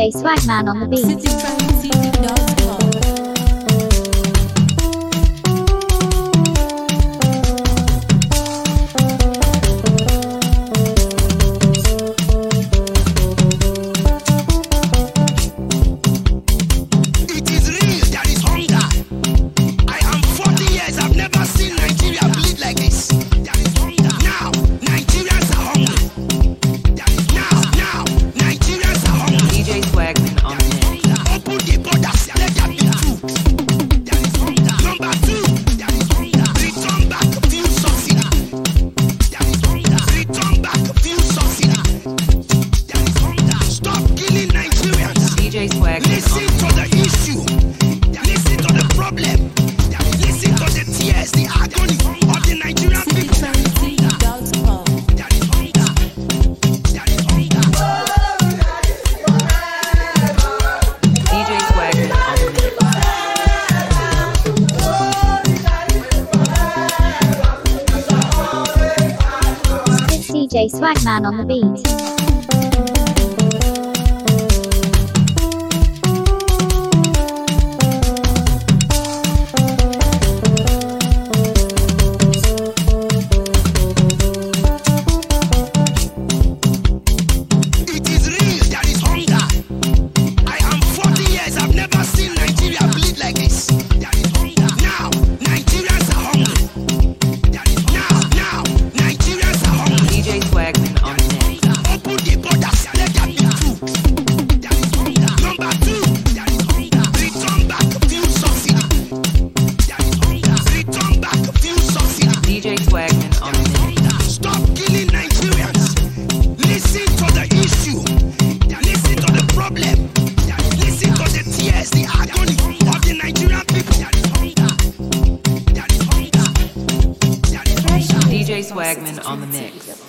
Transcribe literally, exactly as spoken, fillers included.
J Swagman on the beat. D J Swagman on the beat. D J Swagman on the beat. Stop killing Nigerians. Listen to the issue. Listen to the problem. Listen to the tears, the agony of the Nigerian people. D J Swagman on the mix.